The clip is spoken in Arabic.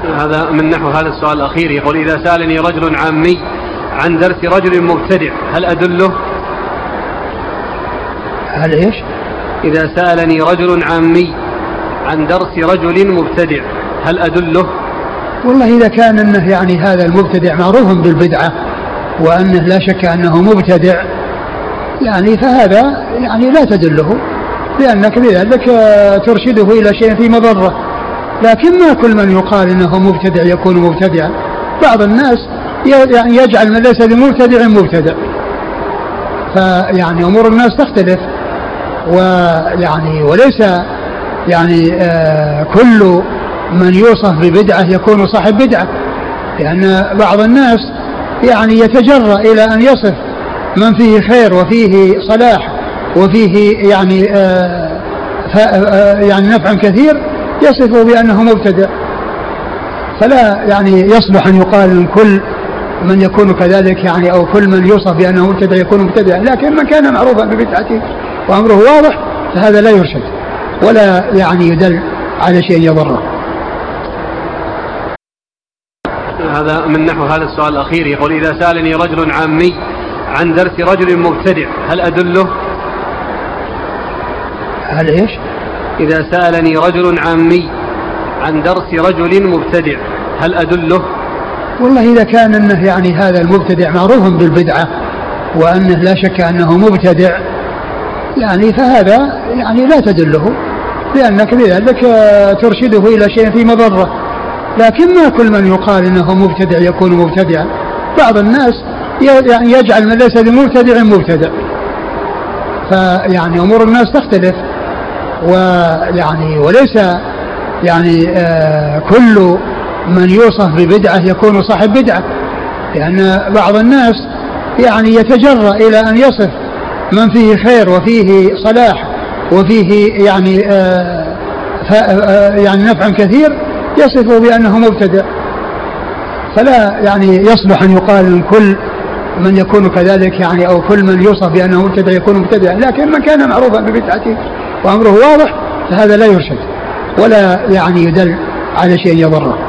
هذا من نحو هذا السؤال الأخير، يقول: إذا سألني رجل عامي عن درس رجل مبتدع هل أدله؟ هل إيش؟ إذا سألني رجل عامي عن درس رجل مبتدع هل أدله؟ والله إذا كان أنه يعني هذا المبتدع معروف بالبدعة وأنه لا شك أنه مبتدع يعني فهذا يعني لا تدله، لأنك بذلك ترشده إلى شيء في مضرة. لكن ما كل من يقال إنه مبتدع يكون مبتدعا. بعض الناس يعني يجعل من ليس بمبتدع مبتدع، فيعني أمور الناس تختلف، ويعني وليس يعني كل من يوصف ببدعة يكون صاحب بدعة، لأن بعض الناس يعني يتجرأ إلى أن يصف من فيه خير وفيه صلاح وفيه يعني يعني نفع كثير يصفه بأنه مبتدع. فلا يعني يصلح أن يقال إن كل من يكون كذلك يعني أو كل من يوصف بأنه مبتدع يكون مبتدع، لكن من كان معروفا ببدعته وأمره واضح فهذا لا يرشد ولا يعني يدل على شيء يضره. هذا من نحو هذا السؤال الأخير، يقول: إذا سألني رجل عامي عن درس رجل مبتدع هل أدله؟ هل إيش؟ إذا سألني رجل عامي عن درس رجل مبتدع هل أدله؟ والله إذا كان أنه يعني هذا المبتدع معروف بالبدعة وأنه لا شك أنه مبتدع يعني فهذا يعني لا تدله، لأنك بذلك ترشده إلى شيء في مضرة. لكن ما كل من يقال إنه مبتدع يكون مبتدعا. بعض الناس يعني يجعل من ليس بمبتدع مبتدع، فيعني أمور الناس تختلف، ويعني وليس يعني كل من يوصف ببدعة يكون صاحب بدعة، لأن بعض الناس يعني يتجرأ إلى أن يصف من فيه خير وفيه صلاح وفيه يعني يعني نفع كثير يصفه بأنه مبتدع. فلا يعني يصلح أن يقال إن كل من يكون كذلك يعني أو كل من يوصف بأنه مبتدع يكون مبتدع، لكن من كان معروفا ببدعته وأمره واضح فهذا لا يرشد ولا يعني يدل على شيء يضره.